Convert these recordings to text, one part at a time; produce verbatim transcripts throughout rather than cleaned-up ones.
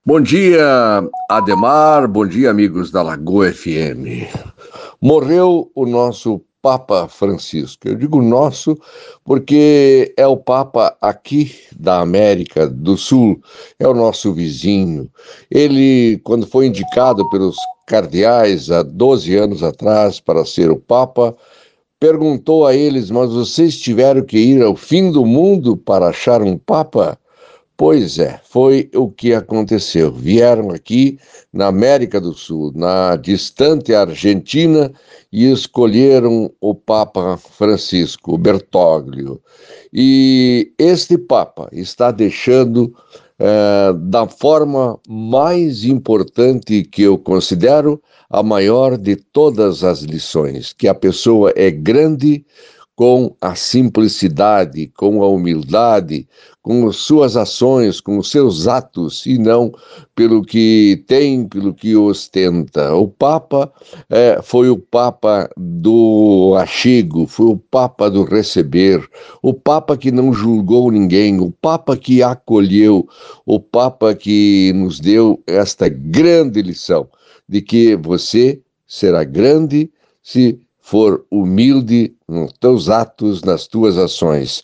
Bom dia, Ademar. Bom dia, amigos da Lagoa F M. Morreu o nosso Papa Francisco. Eu digo nosso porque é o Papa aqui da América do Sul, é o nosso vizinho. Ele, quando foi indicado pelos cardeais há doze anos atrás para ser o Papa, perguntou a eles: mas vocês tiveram que ir ao fim do mundo para achar um Papa? Pois é, foi o que aconteceu. Vieram aqui na América do Sul, na distante Argentina, e escolheram o Papa Francisco, Bertoglio. E este Papa está deixando, eh, da forma mais importante que eu considero, a maior de todas as lições, que a pessoa é grande com a simplicidade, com a humildade, com as suas ações, com os seus atos, e não pelo que tem, pelo que ostenta. O Papa eh, foi o Papa do achego, foi o Papa do receber, o Papa que não julgou ninguém, o Papa que acolheu, o Papa que nos deu esta grande lição de que você será grande se for humilde nos teus atos, nas tuas ações.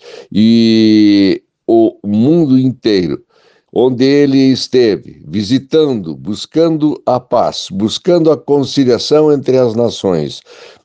E o mundo inteiro, onde ele esteve, visitando, buscando a paz, buscando a conciliação entre as nações,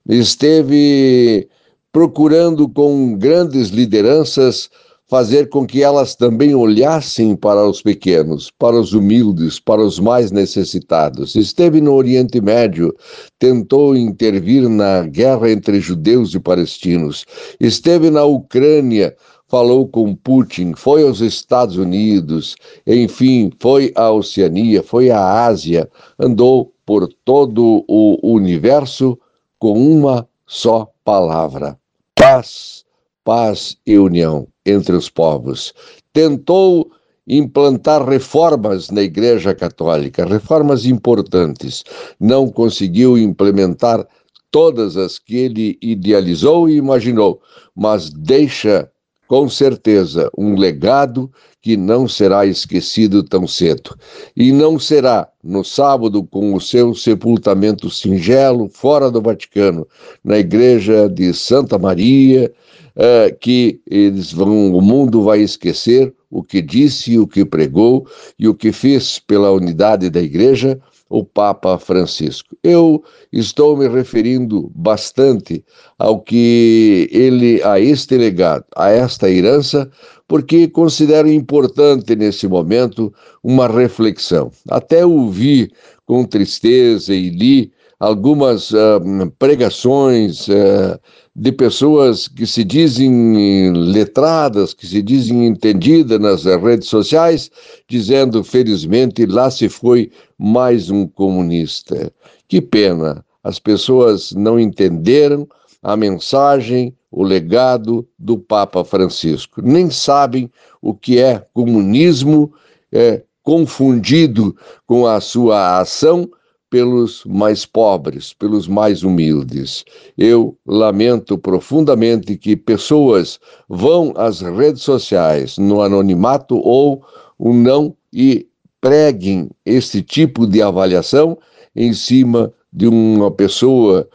esteve procurando com grandes lideranças fazer com que elas também olhassem para os pequenos, para os humildes, para os mais necessitados. Esteve no Oriente Médio, tentou intervir na guerra entre judeus e palestinos. Esteve na Ucrânia, falou com Putin, foi aos Estados Unidos, enfim, foi à Oceania, foi à Ásia, andou por todo o universo com uma só palavra: paz, paz e união entre os povos. Tentou implantar reformas na Igreja Católica, reformas importantes. Não conseguiu implementar todas as que ele idealizou e imaginou, mas deixa com certeza um legado que não será esquecido tão cedo. E não será no sábado, com o seu sepultamento singelo, fora do Vaticano, na igreja de Santa Maria, Uh, que eles vão, o mundo vai esquecer o que disse, o que pregou e o que fez pela unidade da igreja o Papa Francisco. Eu estou me referindo bastante ao que ele, a este legado, a esta herança, porque considero importante nesse momento uma reflexão. Até ouvi com tristeza e li algumas uh, pregações uh, de pessoas que se dizem letradas, que se dizem entendidas nas redes sociais, dizendo: felizmente, lá se foi mais um comunista. Que pena, as pessoas não entenderam a mensagem, o legado do Papa Francisco. Nem sabem o que é comunismo, é, confundido com a sua ação pelos mais pobres, pelos mais humildes. Eu lamento profundamente que pessoas vão às redes sociais, no anonimato ou o não, e preguem esse tipo de avaliação em cima de uma pessoa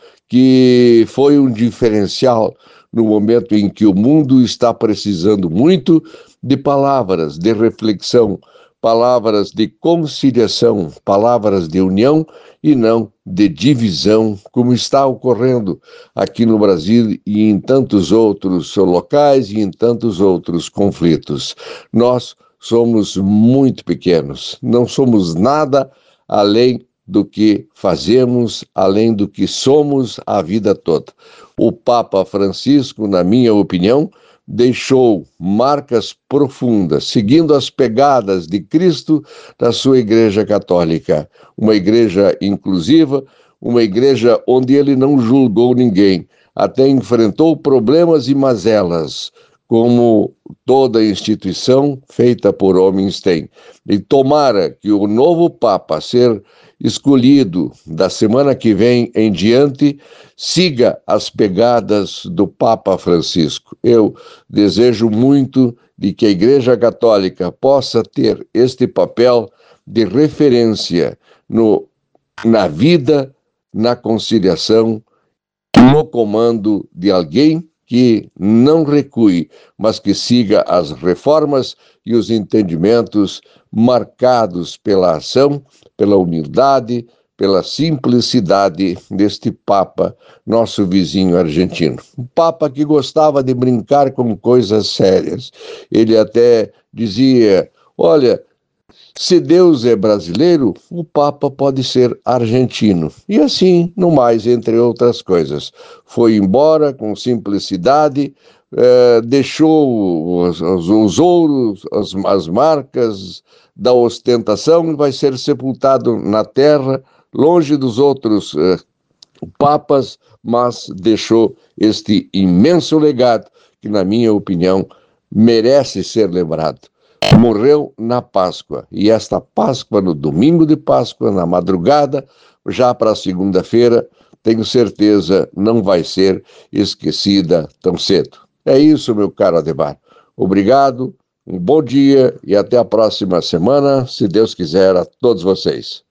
que foi um diferencial no momento em que o mundo está precisando muito de palavras de reflexão, palavras de conciliação, palavras de união e não de divisão, como está ocorrendo aqui no Brasil e em tantos outros locais e em tantos outros conflitos. Nós somos muito pequenos, não somos nada além do que fazemos, além do que somos a vida toda. O Papa Francisco, na minha opinião, deixou marcas profundas, seguindo as pegadas de Cristo da sua Igreja Católica, uma igreja inclusiva, uma igreja onde ele não julgou ninguém, até enfrentou problemas e mazelas, como toda instituição feita por homens tem. E tomara que o novo Papa a ser escolhido da semana que vem em diante siga as pegadas do Papa Francisco. Eu desejo muito de que a Igreja Católica possa ter este papel de referência no, na vida, na conciliação, no comando de alguém que não recue, mas que siga as reformas e os entendimentos marcados pela ação, pela humildade, pela simplicidade deste Papa, nosso vizinho argentino. Um Papa que gostava de brincar com coisas sérias. Ele até dizia, olha, se Deus é brasileiro, o Papa pode ser argentino. E assim, no mais, entre outras coisas. Foi embora com simplicidade, eh, deixou os, os, os ouros, as, as marcas da ostentação e vai ser sepultado na terra, longe dos outros eh, papas, mas deixou este imenso legado que, na minha opinião, merece ser lembrado. Morreu na Páscoa, e esta Páscoa, no domingo de Páscoa, na madrugada, já para segunda-feira, tenho certeza não vai ser esquecida tão cedo. É isso, meu caro Ademar. Obrigado, um bom dia e até a próxima semana, se Deus quiser, a todos vocês.